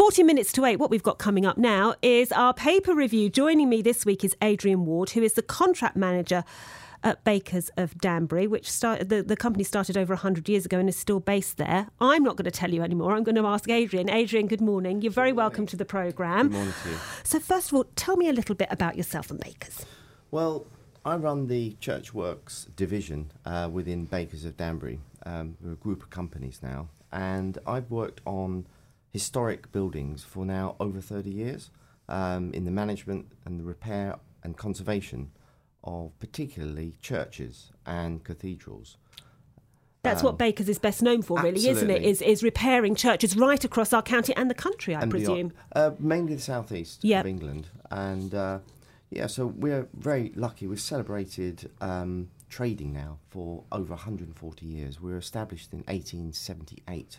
40 minutes to 8, what we've got coming up now is our paper review. Joining me this week is Adrian Ward, who is the contract manager at Bakers of Danbury, which the company started over 100 years ago and is still based there. I'm not going to tell you anymore. I'm going to ask Adrian. Adrian, good morning. You're very welcome to the programme. Good morning to you. So first of all, tell me a little bit about yourself and Bakers. Well, I run the Churchworks division within Bakers of Danbury. We're a group of companies now, and I've worked on historic buildings for now over 30 years in the management and the repair and conservation of particularly churches and cathedrals. That's what Bakers is best known for, really, absolutely. isn't it? Is repairing churches right across our county and the country, I presume. Mainly the southeast of England. And so we're very lucky. We've celebrated trading now for over 140 years. We were established in 1878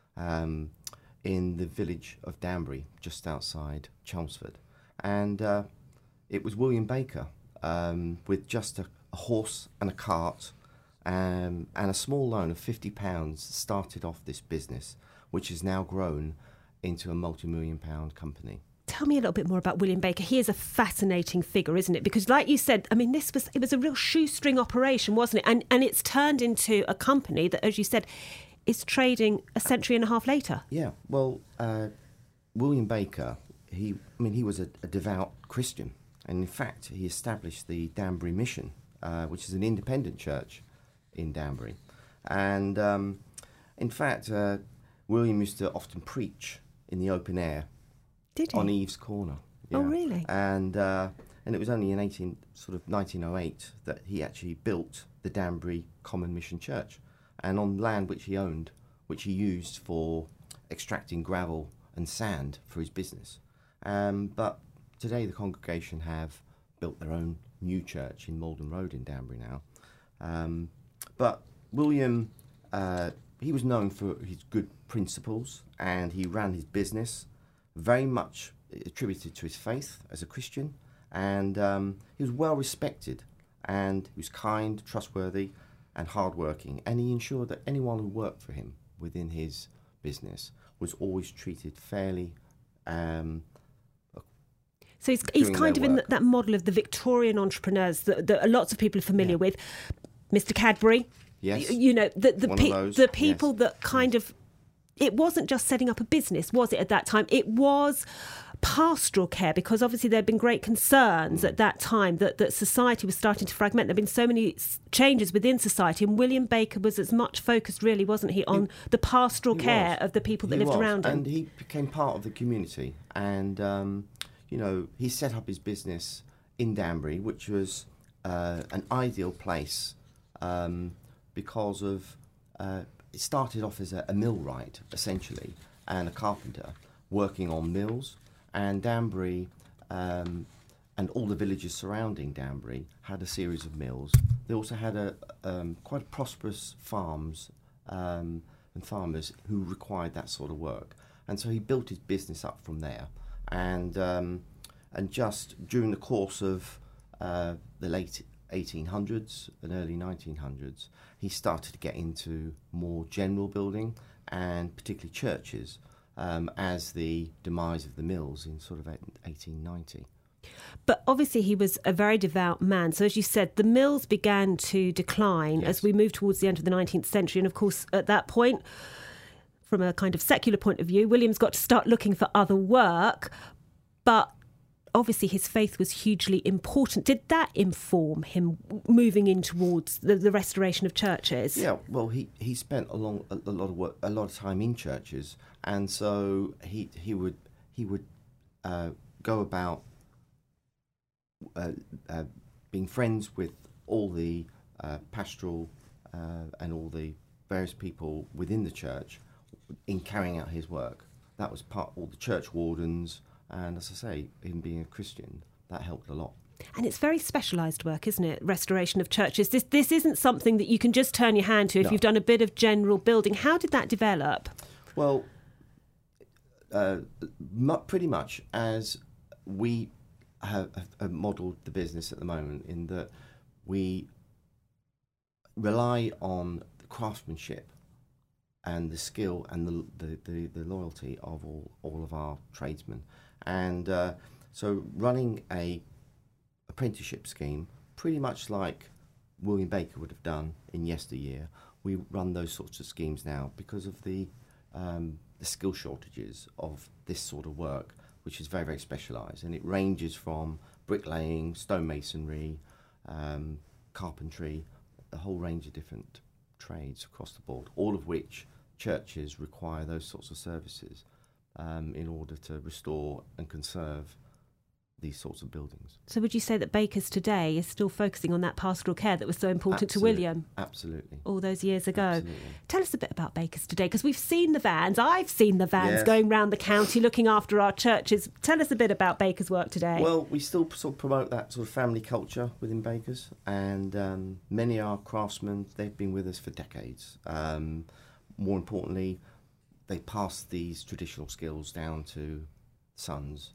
in the village of Danbury, just outside Chelmsford. And it was William Baker, with just a horse and a cart and a small loan of £50, started off this business, which has now grown into a multi-million-pound company. Tell me a little bit more about William Baker. He is a fascinating figure, isn't it? Because like you said, I mean, it was a real shoestring operation, wasn't it? And it's turned into a company that, as you said, is trading a century and a half later. Yeah, well, William Baker, he was a devout Christian. And in fact, he established the Danbury Mission, which is an independent church in Danbury. And in fact, William used to often preach in the open air. Did he? On Eve's Corner. Yeah. Oh, really? And it was only in 1908 that he actually built the Danbury Common Mission Church, and on land which he owned, which he used for extracting gravel and sand for his business. But today the congregation have built their own new church in Malden Road in Danbury now. But William, he was known for his good principles, and he ran his business very much attributed to his faith as a Christian, and he was well respected, and he was kind, trustworthy and hardworking, and he ensured that anyone who worked for him within his business was always treated fairly. So he's kind of in that model of the Victorian entrepreneurs that lots of people are familiar with. Mr. Cadbury, yes, you know, the people that kind of, it wasn't just setting up a business, was it, at that time? It was pastoral care, because obviously there had been great concerns at that time that society was starting to fragment. There had been so many changes within society, and William Baker was as much focused, really, wasn't he, on the pastoral care of the people that lived around him. And he became part of the community, and he set up his business in Danbury, which was an ideal place because of it started off as a millwright, essentially, and a carpenter working on mills. And Danbury and all the villages surrounding Danbury had a series of mills. They also had quite a prosperous farms and farmers who required that sort of work. And so he built his business up from there. And just during the course of the late 1800s and early 1900s, he started to get into more general building, and particularly churches, as the demise of the mills in sort of 1890. But obviously he was a very devout man. So as you said, the mills began to decline as we moved towards the end of the 19th century. And of course, at that point, from a kind of secular point of view, William's got to start looking for other work. But obviously his faith was hugely important. Did that inform him moving in towards the restoration of churches? Yeah, well, he spent a lot of time in churches, and so he would go about being friends with all the pastoral and all the various people within the church in carrying out his work. That was all the church wardens. And as I say, him being a Christian, that helped a lot. And it's very specialised work, isn't it? Restoration of churches. This isn't something that you can just turn your hand to if you've done a bit of general building. How did that develop? Well, pretty much as we have modelled the business at the moment, in that we rely on the craftsmanship and the skill and the loyalty of all of our tradesmen. And so running a apprenticeship scheme, pretty much like William Baker would have done in yesteryear, we run those sorts of schemes now because of the skill shortages of this sort of work, which is very, very specialised. And it ranges from bricklaying, stonemasonry, carpentry, a whole range of different trades across the board, all of which churches require those sorts of services in order to restore and conserve these sorts of buildings. So would you say that Bakers today is still focusing on that pastoral care that was so important to William? Absolutely. All those years ago. Absolutely. Tell us a bit about Bakers today, because we've seen the vans. I've seen the vans going around the county looking after our churches. Tell us a bit about Bakers' work today. Well, we still sort of promote that sort of family culture within Bakers, and many of our craftsmen, they've been with us for decades. More importantly, they pass these traditional skills down to sons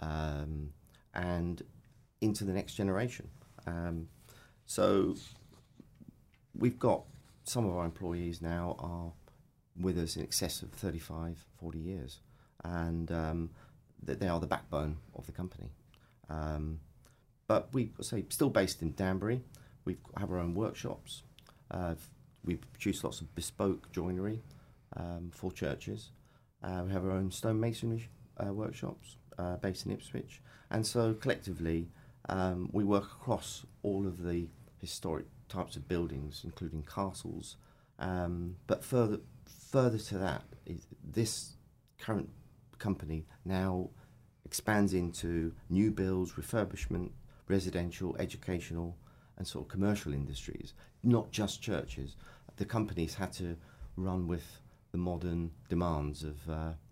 and into the next generation. So we've got some of our employees now are with us in excess of 35, 40 years, and they are the backbone of the company. But we say still based in Danbury. We have our own workshops. We produce lots of bespoke joinery for churches. We have our own stonemasonry workshops based in Ipswich. And so collectively, we work across all of the historic types of buildings, including castles. But further to that, this current company now expands into new builds, refurbishment, residential, educational, and sort of commercial industries, not just churches. The company's had to run with the modern demands of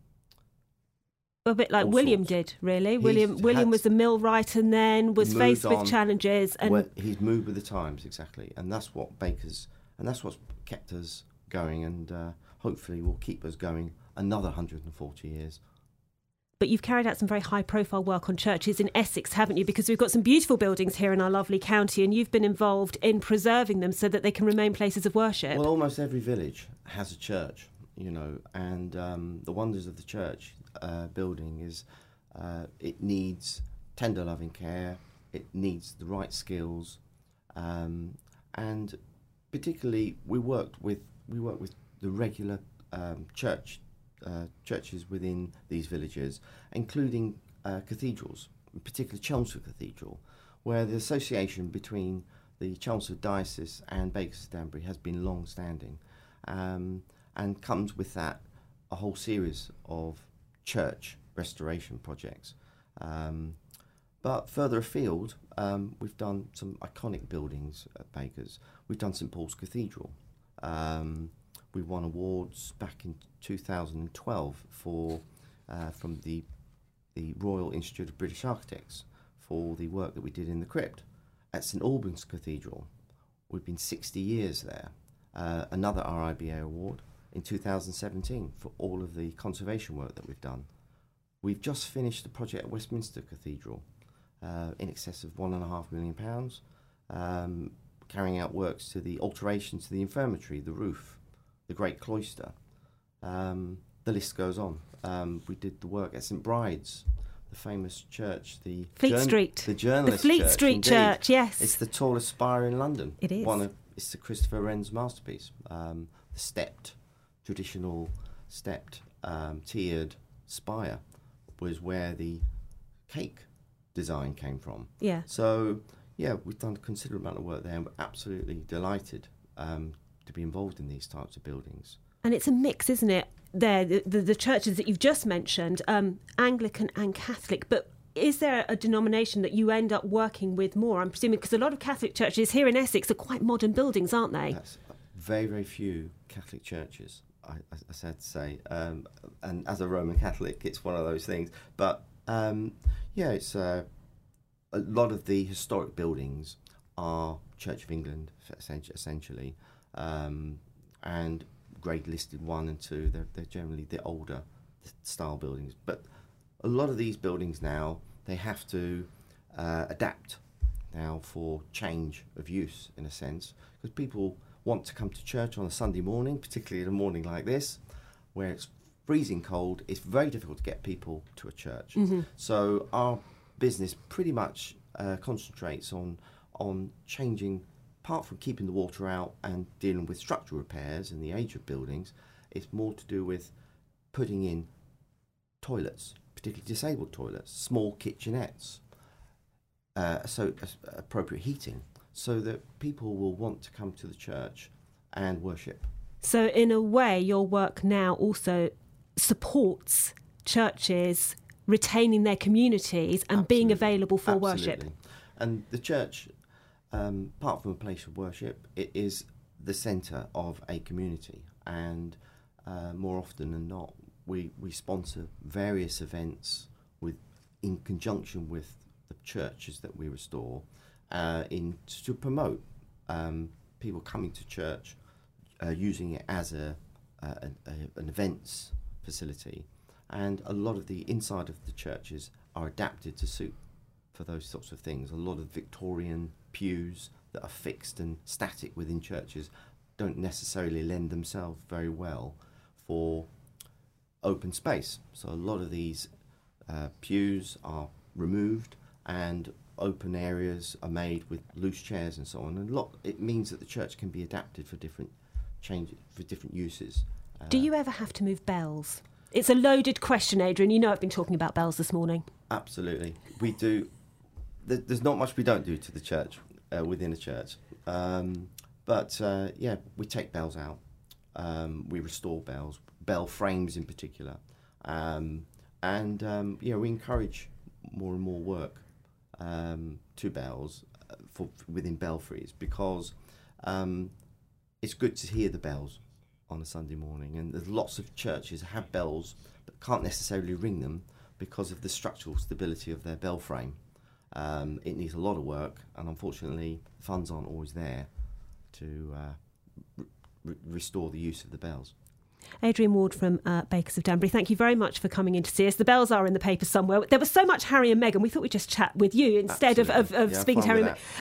a bit like William did, really. William was a millwright and then was faced with challenges. And he's moved with the times, exactly. And that's what Bakers, and that's what's kept us going, and hopefully will keep us going another 140 years. But you've carried out some very high-profile work on churches in Essex, haven't you? Because we've got some beautiful buildings here in our lovely county, and you've been involved in preserving them so that they can remain places of worship. Well, almost every village has a church, you know, and the wonders of the church building is it needs tender loving care, it needs the right skills, and particularly we work with the regular churches within these villages, including cathedrals, particularly Chelmsford Cathedral, where the association between the Chelmsford Diocese and Bakers of Danbury has been long-standing, and comes with that a whole series of church restoration projects. But further afield, we've done some iconic buildings at Bakers. We've done St Paul's Cathedral. We won awards back in 2012 for from the Royal Institute of British Architects for the work that we did in the crypt. At St Albans Cathedral, we've been 60 years there. Another RIBA award in 2017 for all of the conservation work that we've done. We've just finished the project at Westminster Cathedral in excess of £1.5 million, carrying out works to the alterations to the infirmary, the roof, the Great Cloister. The list goes on. We did the work at St Bride's, the famous church, the Fleet Street, the journalist Fleet church, Street indeed. Church. Yes, it's the tallest spire in London. It is. It's the Christopher Wren's masterpiece. The traditional stepped, tiered spire was where the cake design came from. Yeah. So yeah, we've done a considerable amount of work there, and we're absolutely delighted to be involved in these types of buildings. And it's a mix, isn't it? There, the churches that you've just mentioned, Anglican and Catholic, but is there a denomination that you end up working with more? I'm presuming, because a lot of Catholic churches here in Essex are quite modern buildings, aren't they? That's very, very few Catholic churches, I sad to say. And as a Roman Catholic, it's one of those things. But yeah, it's a lot of the historic buildings are Church of England, essentially, and grade listed 1 and 2. They're generally the older style buildings. But a lot of these buildings now, they have to adapt now for change of use, in a sense, because people want to come to church on a Sunday morning, particularly in a morning like this, where it's freezing cold, it's very difficult to get people to a church. So our business pretty much concentrates on changing, apart from keeping the water out and dealing with structural repairs and the age of buildings, it's more to do with putting in toilets, particularly disabled toilets, small kitchenettes, so appropriate heating, so that people will want to come to the church and worship. So in a way, your work now also supports churches retaining their communities and being available for worship. And the church, apart from a place of worship, it is the centre of a community. And more often than not, we sponsor various events in conjunction with the churches that we restore, to promote people coming to church, using it as an events facility. And a lot of the inside of the churches are adapted to suit for those sorts of things. A lot of Victorian pews that are fixed and static within churches don't necessarily lend themselves very well for open space. So a lot of these pews are removed and open areas are made with loose chairs and so on. And it means that the church can be adapted for different uses. Do you ever have to move bells? It's a loaded question, Adrian. You know I've been talking about bells this morning. Absolutely. We do. There's not much we don't do to the church, within a church. But we take bells out. We restore bells, bell frames in particular. We encourage more and more work to bells within belfries, because it's good to hear the bells on a Sunday morning, and there's lots of churches that have bells but can't necessarily ring them because of the structural stability of their bell frame. It needs a lot of work, and unfortunately funds aren't always there to restore the use of the bells. Adrian Ward from Bakers of Danbury, thank you very much for coming in to see us. The bells are in the paper somewhere. There was so much Harry and Meghan, we thought we'd just chat with you instead of speaking to Harry and Meghan.